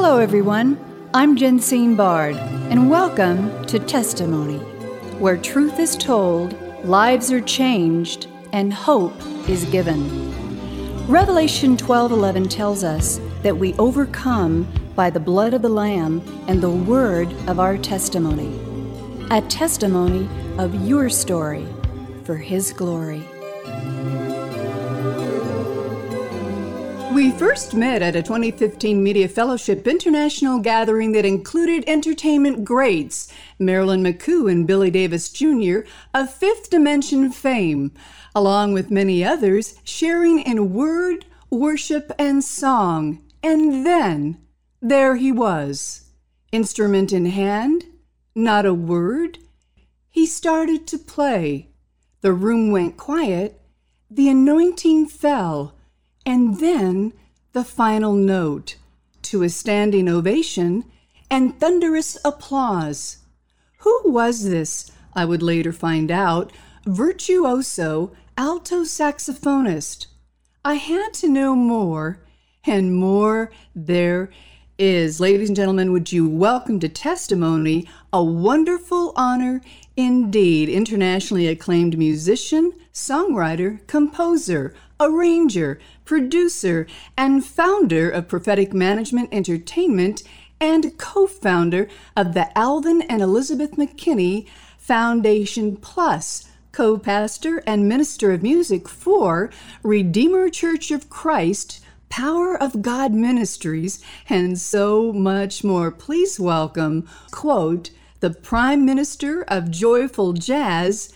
Hello, everyone. I'm Jensine Bard, and welcome to Testimony, where truth is told, lives are changed, and hope is given. Revelation 12:11 tells us that we overcome by the blood of the Lamb and the word of our testimony. A testimony of your story for His glory. We first met at a 2015 Media Fellowship International gathering that included entertainment greats Marilyn McCoo and Billy Davis Jr. of Fifth Dimension fame, along with many others sharing in word, worship, and song. And then there he was, instrument in hand, not a word. He started to play. The room went quiet. The anointing fell. And then the final note, to a standing ovation and thunderous applause. Who was this, I would later find out, virtuoso alto saxophonist? I had to know more, and more there is. Ladies and gentlemen, would you welcome to Testimony, a wonderful honor indeed, internationally acclaimed musician, songwriter, composer, arranger, producer, and founder of Prophetic Management Entertainment and co-founder of the Alvin and Elizabeth McKinney Foundation Plus, co-pastor and minister of music for Redeemer Church of Christ, Power of God Ministries, and so much more. Please welcome, quote, the Prime Minister of Joyful Jazz,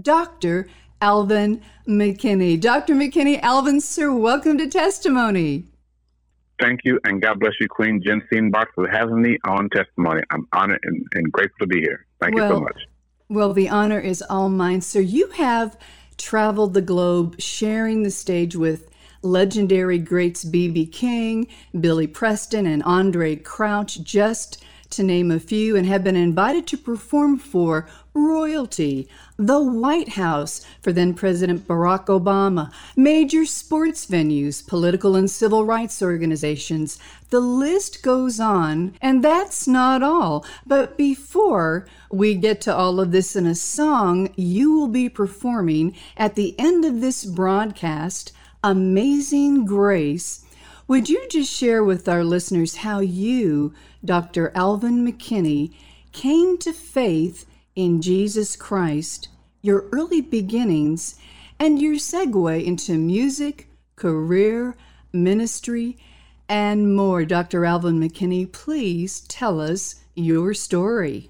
Dr. Alvin McKinney. Dr. McKinney, Alvin, sir, welcome to Testimony. Thank you, and God bless you, Queen Jensine Bard, for having me on Testimony. I'm honored and grateful to be here. Thank you so much. Well, the honor is all mine, sir. You have traveled the globe sharing the stage with legendary greats B.B. King, Billy Preston, and Andre Crouch, just to name a few, and have been invited to perform for royalty, the White House for then President Barack Obama, major sports venues, political and civil rights organizations. The list goes on, and that's not all. But before we get to all of this in a song you will be performing at the end of this broadcast, Amazing Grace, would you just share with our listeners how you, Dr. Alvin McKinney, came to faith in Jesus Christ, your early beginnings, and your segue into music, career, ministry, and more? Dr. Alvin McKinney, please tell us your story.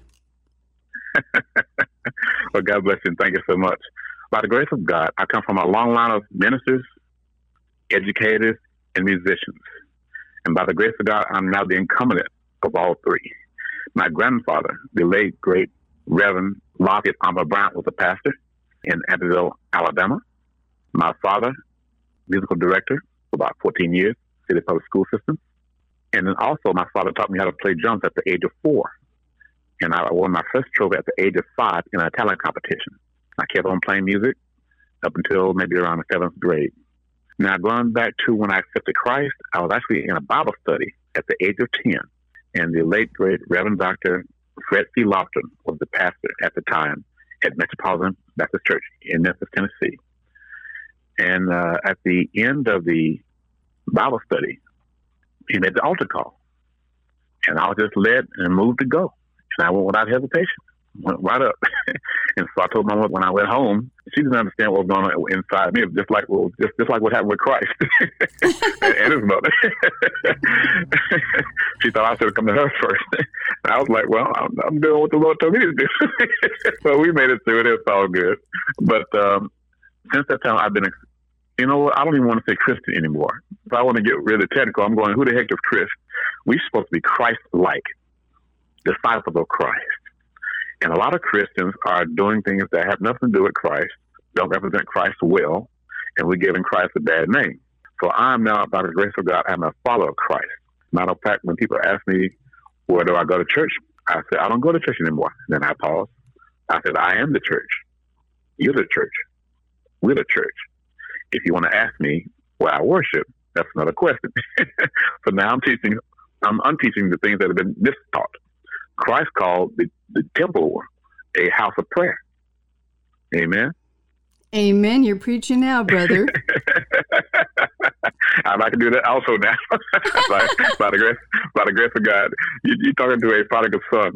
Well, God bless you, and thank you so much. By the grace of God, I come from a long line of ministers, educators, and musicians. And by the grace of God, I'm now the incumbent of all three. My grandfather, the late, great Reverend Lafayette Armour Bryant, was a pastor in Abbeville, Alabama. My father, musical director for about 14 years, City Public School System. And then also my father taught me how to play drums at the age of 4. And I won my first trophy at the age of 5 in a talent competition. I kept on playing music up until maybe around the 7th grade. Now, going back to when I accepted Christ, I was actually in a Bible study at the age of 10. And the late, great Reverend Dr. Fred C. Lofton was the pastor at the time at Metropolitan Baptist Church in Memphis, Tennessee. And at the end of the Bible study, he made the altar call. And I was just led and moved to go. And I went without hesitation. Went right up. And so I told my mother when I went home, she didn't understand what was going on inside me, just like what happened with Christ and his mother. She thought I should have come to her first. And I was like, well, I'm doing what the Lord told me to do. So we made it through it. It's all good. But since that time, I've been, I don't even want to say Christian anymore. If I want to get really technical, I'm going, who the heck is Christ? We're supposed to be Christ-like, disciples of Christ. And a lot of Christians are doing things that have nothing to do with Christ, don't represent Christ well, and we're giving Christ a bad name. So I'm now, by the grace of God, I'm a follower of Christ. Matter of fact, when people ask me, where do I go to church? I said, I don't go to church anymore. Then I pause. I said, I am the church. You're the church. We're the church. If you want to ask me where I worship, that's another question. So now I'm teaching I'm unteaching the things that have been mistaught. Christ called the temple a house of prayer. Amen. Amen. You're preaching now, brother. I'd like to do that also now. by the grace of God. You're talking to a prodigal son.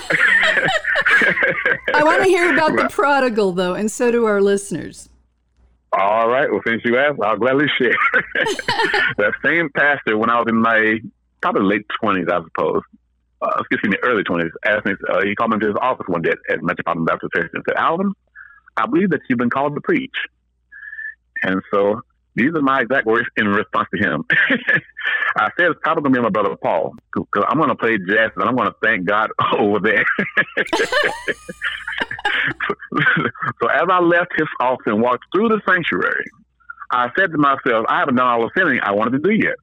I want to hear about the prodigal, though, and so do our listeners. All right. Well, since you asked, I'll gladly share. That same pastor, when I was in my probably late 20s, I suppose, early 20s, asked me, he called me to his office one day at Metropolitan Baptist Church and said, Alvin, I believe that you've been called to preach. And so these are my exact words in response to him. I said it's probably going to be my brother Paul, because I'm going to play jazz and I'm going to thank God over there. So as I left his office and walked through the sanctuary, I said to myself, I haven't done all the sinning I wanted to do yet.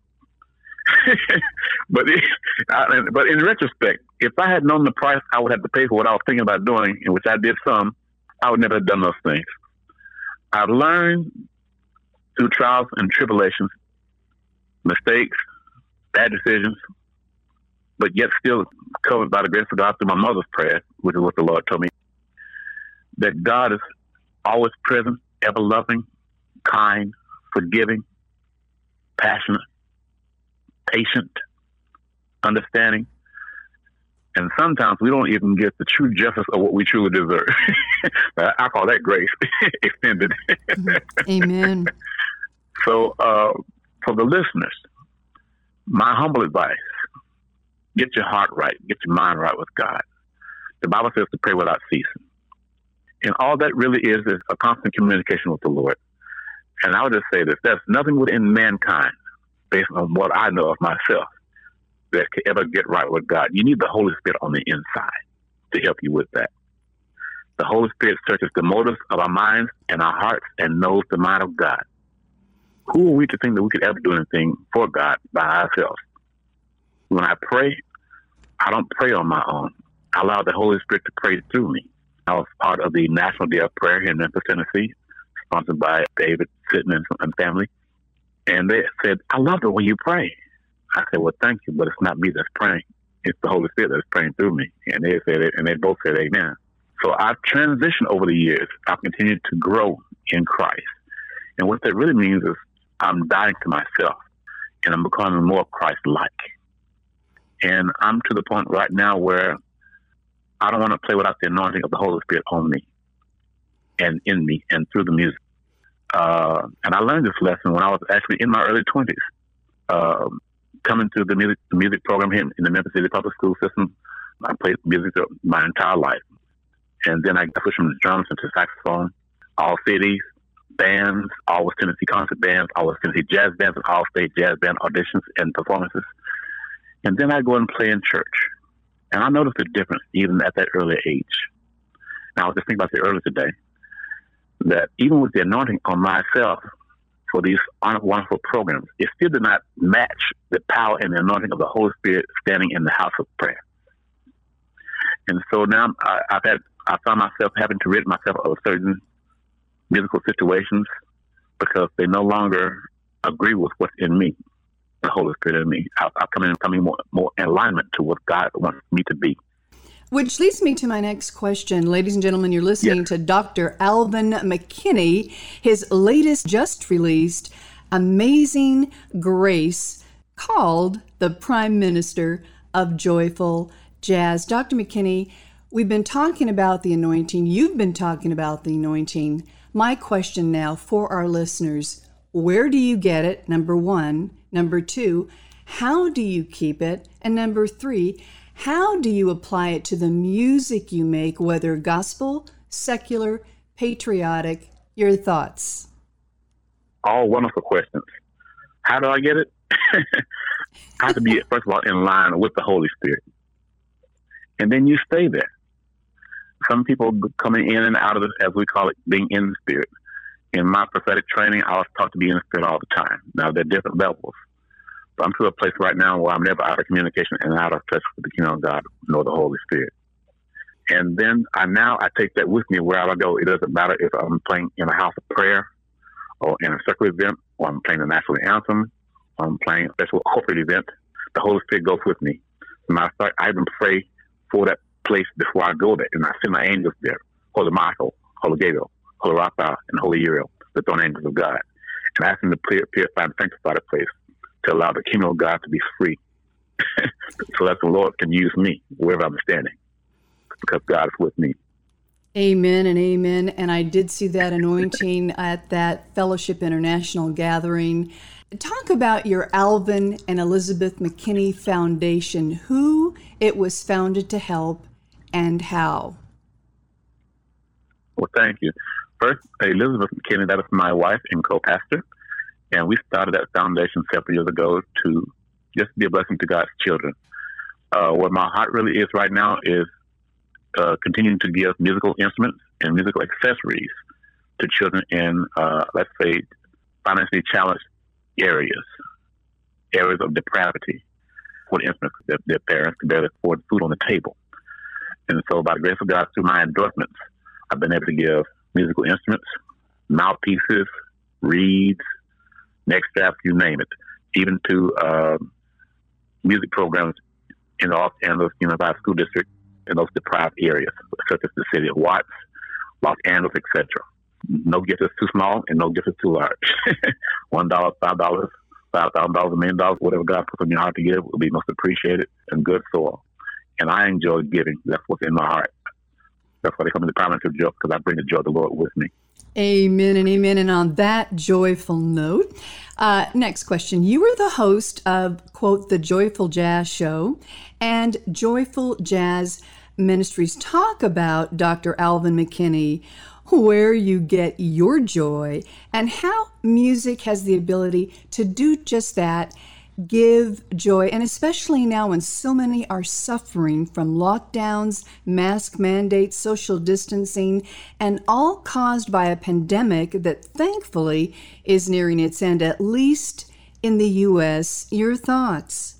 But in retrospect, if I had known the price I would have to pay for what I was thinking about doing, in which I did some, I would never have done those things. I've learned through trials and tribulations, mistakes, bad decisions, but yet still covered by the grace of God through my mother's prayer, which is what the Lord told me, that God is always present, ever loving, kind, forgiving, passionate, patient, understanding. And sometimes we don't even get the true justice of what we truly deserve. I call that grace extended. Amen. So for the listeners, my humble advice, get your heart right, get your mind right with God. The Bible says to pray without ceasing. And all that really is a constant communication with the Lord. And I would just say this, there's nothing within mankind, based on what I know of myself, that could ever get right with God. You need the Holy Spirit on the inside to help you with that. The Holy Spirit searches the motives of our minds and our hearts and knows the mind of God. Who are we to think that we could ever do anything for God by ourselves? When I pray, I don't pray on my own. I allow the Holy Spirit to pray through me. I was part of the National Day of Prayer here in Memphis, Tennessee, sponsored by David Sitton and family. And they said, I love the way you pray. I said, well, thank you, but it's not me that's praying. It's the Holy Spirit that's praying through me. And they said it, and they both said amen. So I've transitioned over the years. I've continued to grow in Christ. And what that really means is I'm dying to myself, and I'm becoming more Christ-like. And I'm to the point right now where I don't want to play without the anointing of the Holy Spirit on me and in me and through the music. And I learned this lesson when I was actually in my early 20s. Coming through the music program here in the Memphis City Public School system, I played music my entire life. And then I switched from the drums into saxophone, all cities, bands, all West Tennessee concert bands, all West Tennessee jazz bands, and all state jazz band auditions and performances. And then I go and play in church. And I noticed a difference even at that early age. And I was just thinking about it earlier today, that even with the anointing on myself for these wonderful programs, it still did not match the power and the anointing of the Holy Spirit standing in the house of prayer. And so now I found myself having to rid myself of certain musical situations because they no longer agree with what's in me, the Holy Spirit in me. I'm coming more in alignment to what God wants me to be. Which leads me to my next question. Ladies and gentlemen, you're listening to Dr. Alvin McKinney. His latest, just released, Amazing Grace, called the Prime Minister of Joyful Jazz. Dr. McKinney, we've been talking about the anointing. You've been talking about the anointing. My question now for our listeners, where do you get it? Number one. Number two, how do you keep it? And number three, how do you apply it to the music you make, whether gospel, secular, patriotic? Your thoughts? All wonderful questions. How do I get it? I have to be, first of all, in line with the Holy Spirit. And then you stay there. Some people coming in and out of it, as we call it, being in the Spirit. In my prophetic training, I was taught to be in the Spirit all the time. Now, there are different levels. But I'm to a place right now where I'm never out of communication and out of touch with the kingdom of God, nor the Holy Spirit. And then I take that with me wherever I go. It doesn't matter if I'm playing in a house of prayer or in a circular event, or I'm playing a national anthem, or I'm playing a special corporate event. the Holy Spirit goes with me. As a matter of fact, I even pray for that place before I go there, and I send my angels there, Holy Michael, Holy Gabriel, Holy Raphael, and Holy Uriel, the throne angels of God. And I ask them to purify and sanctify the place to allow the kingdom of God to be free so that the Lord can use me wherever I'm standing because God is with me. Amen and amen. And I did see that anointing at that Fellowship International gathering. Talk about your Alvin and Elizabeth McKinney Foundation, who it was founded to help and how. Well, thank you. First, Elizabeth McKinney, that is my wife and co-pastor. And we started that foundation several years ago to just be a blessing to God's children. What my heart really is right now is continuing to give musical instruments and musical accessories to children in, let's say, financially challenged areas of depravity, for instance, their parents can barely afford food on the table. And so by the grace of God, through my endorsements, I've been able to give musical instruments, mouthpieces, reeds, neck straps, you name it, even to music programs in the Los Angeles Unified School District in those deprived areas, such as the city of Watts, Los Angeles, etc. No gift is too small and no gift is too large. $1, $5, $5,000, $1 million, whatever God puts on your heart to give will be most appreciated and good soil. And I enjoy giving. That's what's in my heart. That's why they come to the promise of joy, because I bring the joy of the Lord with me. Amen and amen. And on that joyful note, next question. You were the host of, quote, The Joyful Jazz Show and Joyful Jazz Ministries. Talk about Dr. Alvin McKinney, where you get your joy, and how music has the ability to do just that, give joy, and especially now when so many are suffering from lockdowns, mask mandates, social distancing, and all caused by a pandemic that thankfully is nearing its end, at least in the U.S. Your thoughts?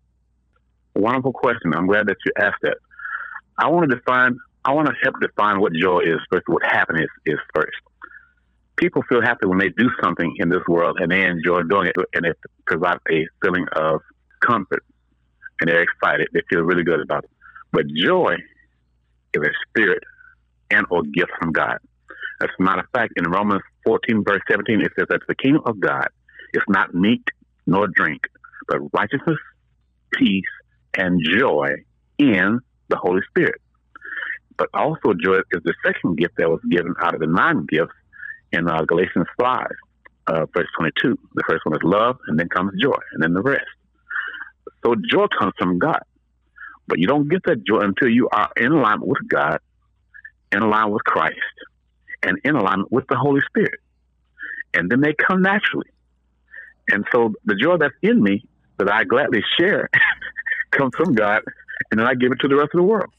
Wonderful question. I'm glad that you asked that. I want to help define what joy is first, what happiness is first. People feel happy when they do something in this world and they enjoy doing it, and it provides a feeling of comfort, and they're excited. They feel really good about it. But joy is a spirit and or gift from God. As a matter of fact, in Romans 14, verse 17, it says that the kingdom of God is not meat nor drink, but righteousness, peace, and joy in the Holy Spirit. But also joy is the second gift that was given out of the 9 gifts in Galatians 5, verse 22. The first one is love, and then comes joy, and then the rest. So joy comes from God. But you don't get that joy until you are in alignment with God, in alignment with Christ, and in alignment with the Holy Spirit. And then they come naturally. And so the joy that's in me that I gladly share comes from God, and then I give it to the rest of the world.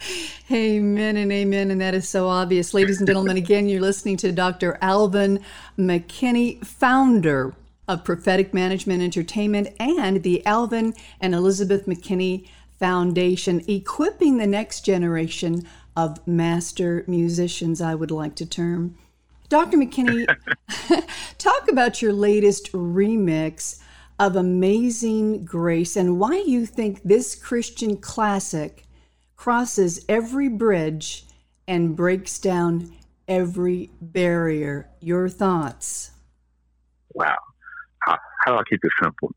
Amen and amen. And that is so obvious. Ladies and gentlemen, again, you're listening to Dr. Alvin McKinney, founder of Prophetic Management Entertainment and the Alvin and Elizabeth McKinney Foundation, equipping the next generation of master musicians, I would like to term. Dr. McKinney, talk about your latest remix of Amazing Grace and why you think this Christian classic crosses every bridge and breaks down every barrier. Your thoughts? Wow. How do I keep it simple?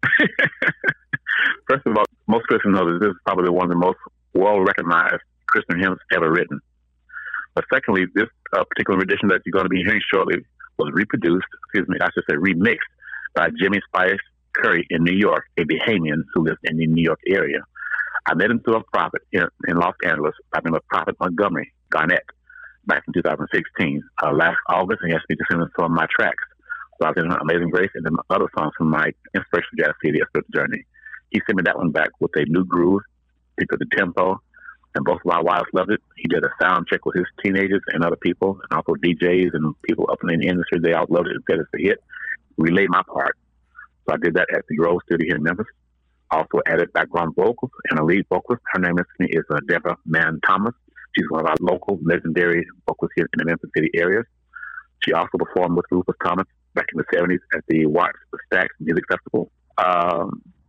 First of all, most Christians know that this is probably one of the most well-recognized Christian hymns ever written. But secondly, this particular edition that you're going to be hearing shortly was remixed by Jimmy Spice Curry in New York, a Bahamian who lives in the New York area. I met him through a prophet in Los Angeles by the name of Prophet Montgomery Garnett back in 2016. Last August, he asked me to send him some of my tracks. So I was in Amazing Grace and then other songs from my Inspirational Jazz CD, A Spiritual Journey. He sent me that one back with a new groove, picked up the tempo, and both of our wives loved it. He did a sound check with his teenagers and other people, and also DJs and people up in the industry. They all loved it and said it's a hit. Relayed my part. So I did that at the Grove Studio here in Memphis. Also added background vocals and a lead vocalist. Her name is Deborah Mann Thomas. She's one of our local legendary vocalists here in the Memphis City area. She also performed with Rufus Thomas back in the 70s at the Watts Stacks Music Festival.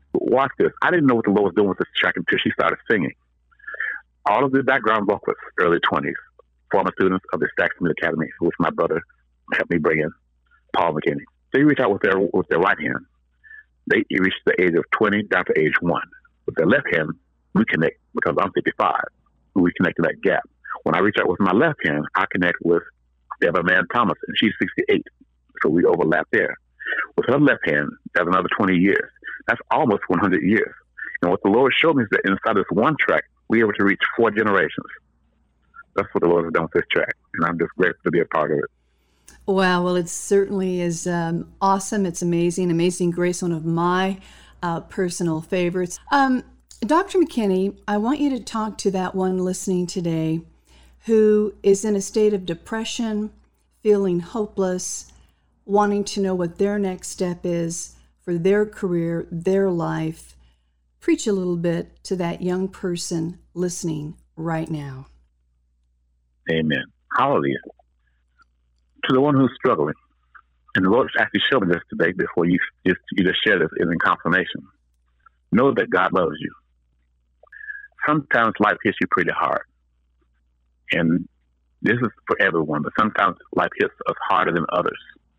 But watch this. I didn't know what the Lord was doing with this track until she started singing. All of the background vocalists, early 20s, former students of the Saxon Academy, which my brother helped me bring in, Paul McKinney. They reach out with their right hand. They reach the age of 20 down to age 1. With their left hand, we connect because I'm 55. We connect to that gap. When I reach out with my left hand, I connect with Deborah Mann Thomas, and she's 68. So we overlap there. With her left hand, that's another 20 years. That's almost 100 years. And what the Lord showed me is that inside this one track, we're able to reach 4 generations. That's what the Lord has done with this track. And I'm just grateful to be a part of it. Wow. Well, it certainly is awesome. It's amazing. Amazing Grace, one of my personal favorites. Dr. McKinney, I want you to talk to that one listening today who is in a state of depression, feeling hopeless, wanting to know what their next step is for their career, their life. Preach a little bit to that young person listening right now. Amen. Hallelujah. To the one who's struggling, and the Lord actually showed me this today before you just shared this in confirmation. Know that God loves you. Sometimes life hits you pretty hard. And this is for everyone, but sometimes life hits us harder than others.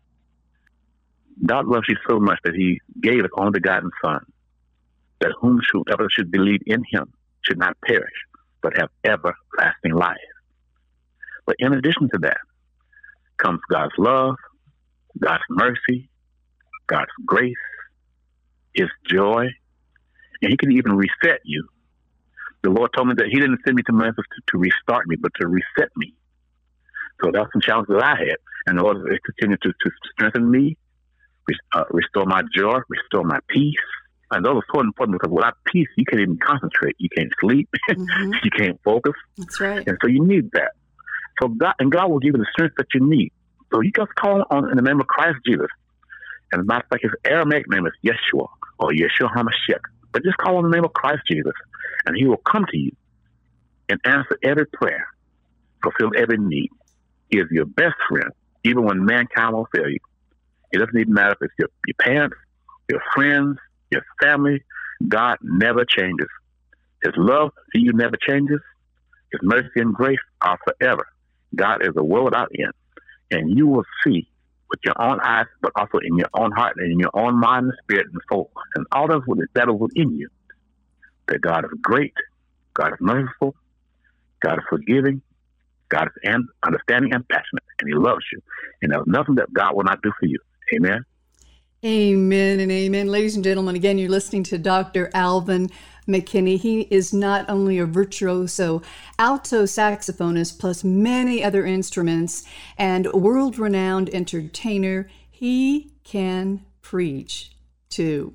God loves you so much that he gave his only begotten Son, that whomsoever should believe in him should not perish, but have everlasting life. But in addition to that comes God's love, God's mercy, God's grace, his joy, and he can even reset you. The Lord told me that he didn't send me to Memphis to restart me, but to reset me. So that's some challenges that I had. And the Lord has continued to strengthen me, restore my joy, restore my peace. And those are so important because without peace, you can't even concentrate. You can't sleep. Mm-hmm. You can't focus. That's right. And so you need that. So God will give you the strength that you need. So you just call on in the name of Christ Jesus. And as a matter of fact, his Aramaic name is Yeshua or Yeshua HaMashiach. But just call on the name of Christ Jesus, and he will come to you and answer every prayer, fulfill every need. He is your best friend, even when mankind will fail you. It doesn't even matter if it's your parents, your friends, your family. God never changes. His love for you never changes. His mercy and grace are forever. God is a world without end. And you will see with your own eyes, but also in your own heart and in your own mind and spirit and soul, and all that is within you, that God is great, God is merciful, God is forgiving, God is understanding and passionate, and he loves you. And there's nothing that God will not do for you. Amen. Amen and amen. Ladies and gentlemen, again, you're listening to Dr. Alvin McKinney. He is not only a virtuoso alto saxophonist, plus many other instruments, and world-renowned entertainer. He can preach, too.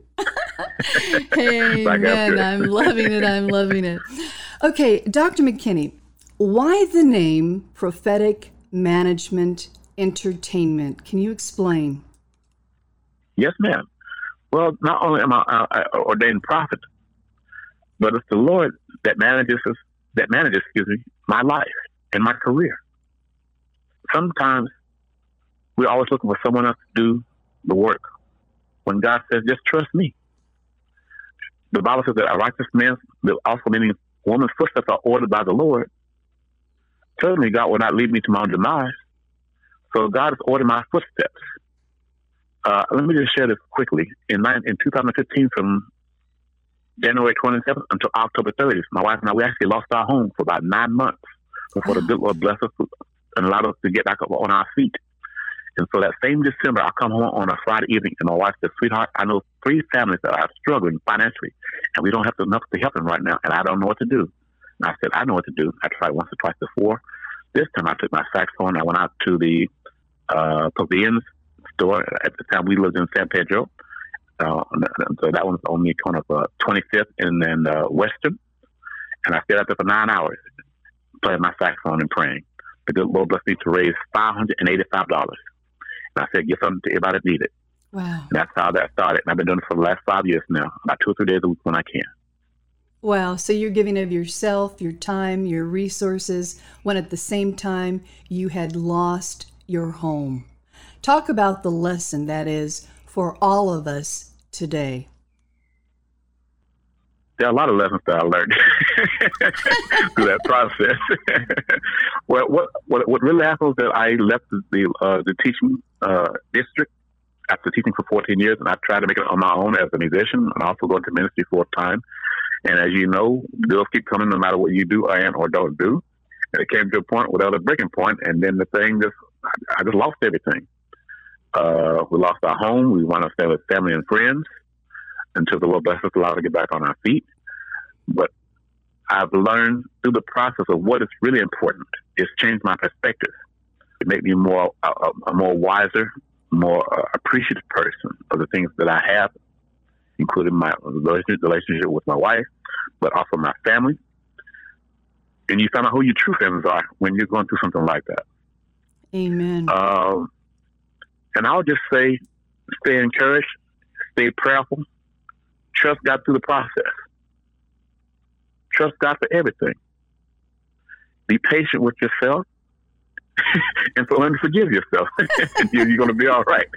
Amen. I'm loving it. I'm loving it. Okay, Dr. McKinney, why the name Prophetic Management Entertainment? Can you explain? Yes, ma'am. Well, not only am I an ordained prophet, but it's the Lord that manages my life and my career. Sometimes we're always looking for someone else to do the work, when God says, just trust me. The Bible says that a righteous man, also meaning woman's footsteps, are ordered by the Lord. Certainly, God will not lead me to my own demise. So God has ordered my footsteps. Let me just share this quickly. In 2015, from January 27th until October 30th, my wife and I, we actually lost our home for about 9 months before the good Lord blessed us and allowed us to get back up on our feet. And so that same December, I come home on a Friday evening, and my wife said, sweetheart, I know 3 families that are struggling financially, and we don't have enough to help them right now, and I don't know what to do. And I said, I know what to do. I tried once or twice before. This time I took my saxophone. I went out to the Pavilions store. At the time, we lived in San Pedro. So that one's on the corner of 25th and then Western. And I stayed out there for 9 hours, playing my saxophone and praying. The good Lord blessed me to raise $585. And I said, give something to everybody that needed. Wow. And that's how that started. And I've been doing it for the last 5 years now, about 2 or 3 days a week when I can. Wow. So you're giving of yourself, your time, your resources, when at the same time you had lost your home. Talk about the lesson that is for all of us today. There are a lot of lessons that I learned through that process. Well, what really happened was that I left the teaching district after teaching for 14 years, and I tried to make it on my own as a musician, and also go into ministry full time. And as you know, bills keep coming no matter what you do or don't do. And it came to a point without a breaking point, and then I just lost everything. We lost our home. We wound up staying with family and friends until the Lord blessed us allowed to get back on our feet. But I've learned through the process of what is really important. It's changed my perspective. It made me a more wiser, more appreciative person of the things that I have, including my relationship with my wife, but also my family. And you find out who your true friends are when you're going through something like that. Amen. And I'll just say, stay encouraged, stay prayerful, trust God through the process. Trust God for everything. Be patient with yourself and learn to forgive yourself. And you're going to be all right.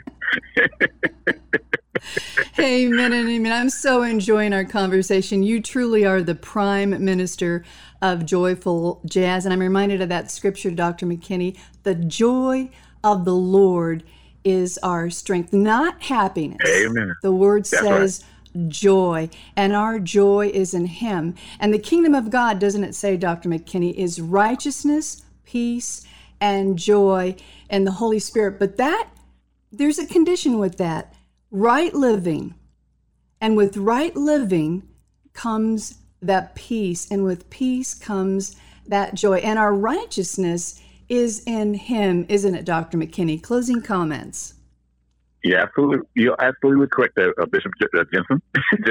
Amen and amen. I'm so enjoying our conversation. You truly are the prime minister of joyful jazz. And I'm reminded of that scripture, Dr. McKinney, the joy of the Lord is our strength, not happiness. Amen. The word That's says joy, and our joy is in Him. And the kingdom of God, doesn't it say, Dr. McKinney, is righteousness, peace, and joy in the Holy Spirit. But there's a condition with that, right living. And with right living comes that peace, and with peace comes that joy. And our righteousness is in Him, isn't it, Dr. McKinney? Closing comments. Yeah, absolutely. You're absolutely correct there, Bishop Jensen.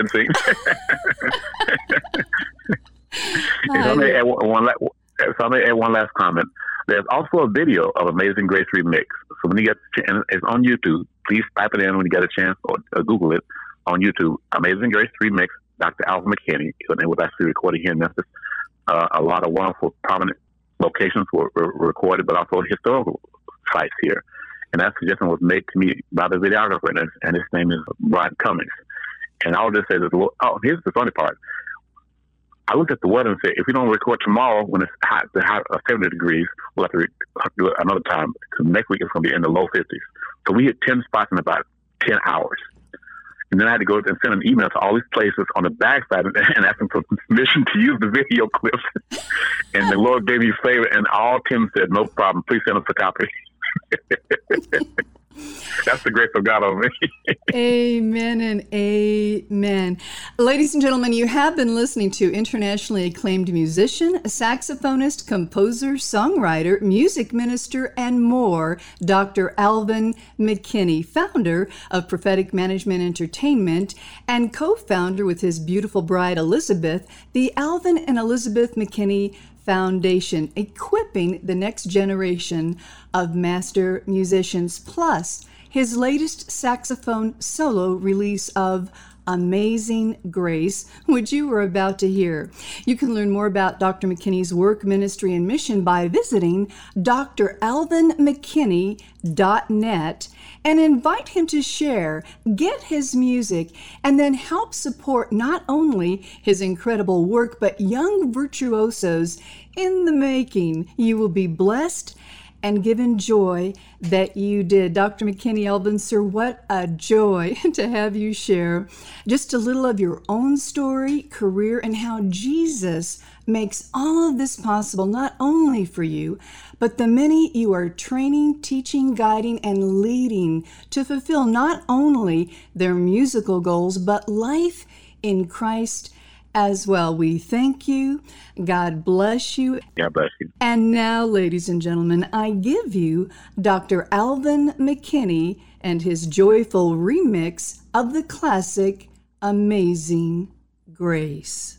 If I may add one last comment. There's also a video of Amazing Grace Remix. So when you get, and it's on YouTube, please type it in when you get a chance, or Google it on YouTube. Amazing Grace Remix, Dr. Alvin McKinney. It was actually recorded here in Memphis. A lot of wonderful, prominent locations were recorded, but also historical sites here. And that suggestion was made to me by the videographer, and his name is Brian Cummings. And I'll just say this. Here's the funny part. I looked at the weather and said, if we don't record tomorrow when it's hot, 70 degrees, we'll have to do it another time. Because next week it's going to be in the low 50s. So we hit 10 spots in about 10 hours. And then I had to go and send an email to all these places on the backside and ask them for permission to use the video clips. And the Lord gave me favor, and all 10 said, no problem, please send us a copy. That's the grace of God over me. Amen and amen. Ladies and gentlemen, you have been listening to internationally acclaimed musician, saxophonist, composer, songwriter, music minister, and more, Dr. Alvin McKinney, founder of Prophetic Management Entertainment and co-founder with his beautiful bride, Elizabeth, the Alvin and Elizabeth McKinney Foundation, equipping the next generation of master musicians, plus his latest saxophone solo release of Amazing Grace, which you were about to hear. You can learn more about Dr. McKinney's work, ministry, and mission by visiting dralvinmckinney.net and invite him to share, get his music, and then help support not only his incredible work, but young virtuosos in the making. You will be blessed and given joy that you did. Dr. McKinney, Alvin, sir, what a joy to have you share just a little of your own story, career, and how Jesus makes all of this possible, not only for you, but the many you are training, teaching, guiding, and leading to fulfill not only their musical goals, but life in Christ as well. We thank you. God bless you. God bless you. And now, ladies and gentlemen, I give you Dr. Alvin McKinney and his joyful remix of the classic Amazing Grace.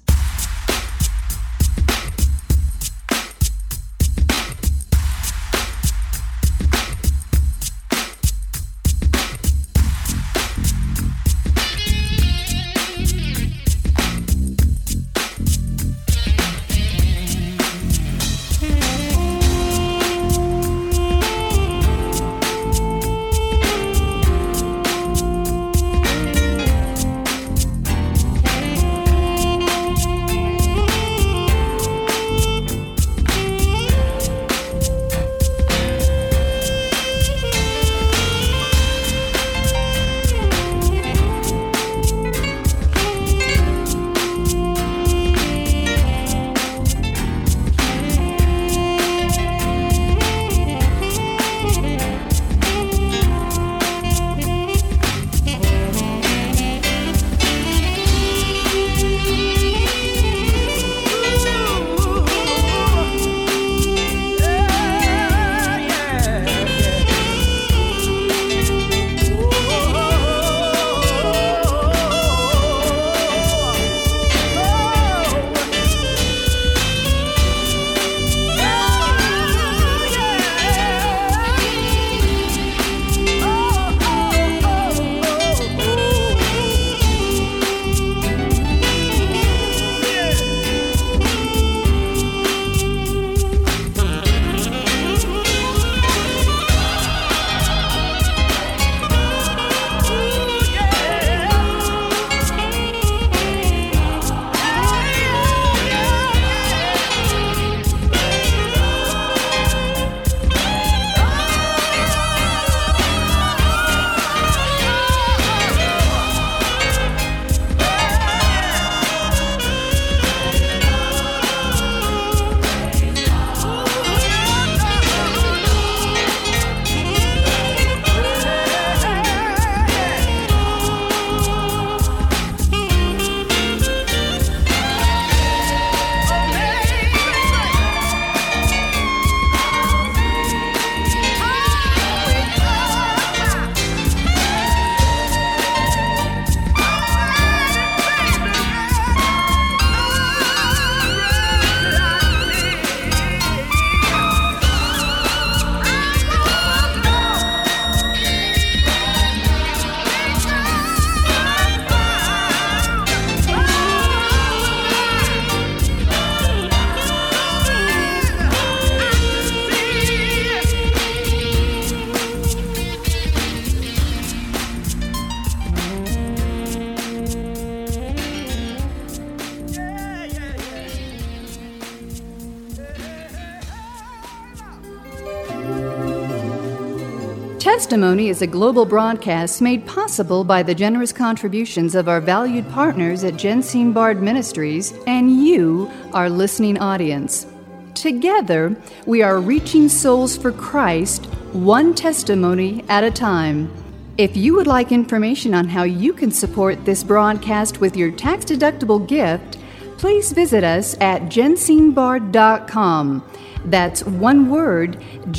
Testimony is a global broadcast made possible by the generous contributions of our valued partners at Jensine Bard Ministries and you, our listening audience. Together, we are reaching souls for Christ, one testimony at a time. If you would like information on how you can support this broadcast with your tax-deductible gift, please visit us at jensinebard.com. That's one word,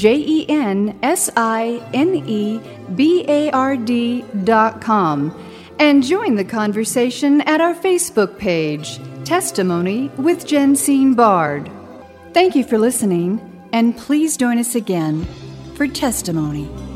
JENSINEBARD.com. And join the conversation at our Facebook page, Testimony with Jensine Bard. Thank you for listening, and please join us again for Testimony.